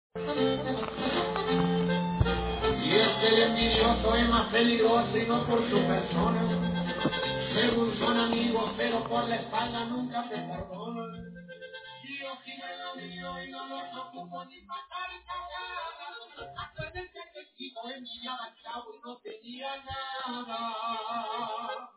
Y es que el envidioso es más peligroso y no por su persona. Según son amigos, pero por la espalda nunca te perdonan. Y yo sigo en lo mío y no los ocupo ni pasar cagada. Acuérdense que sigo en mi chavo y no tenía nada.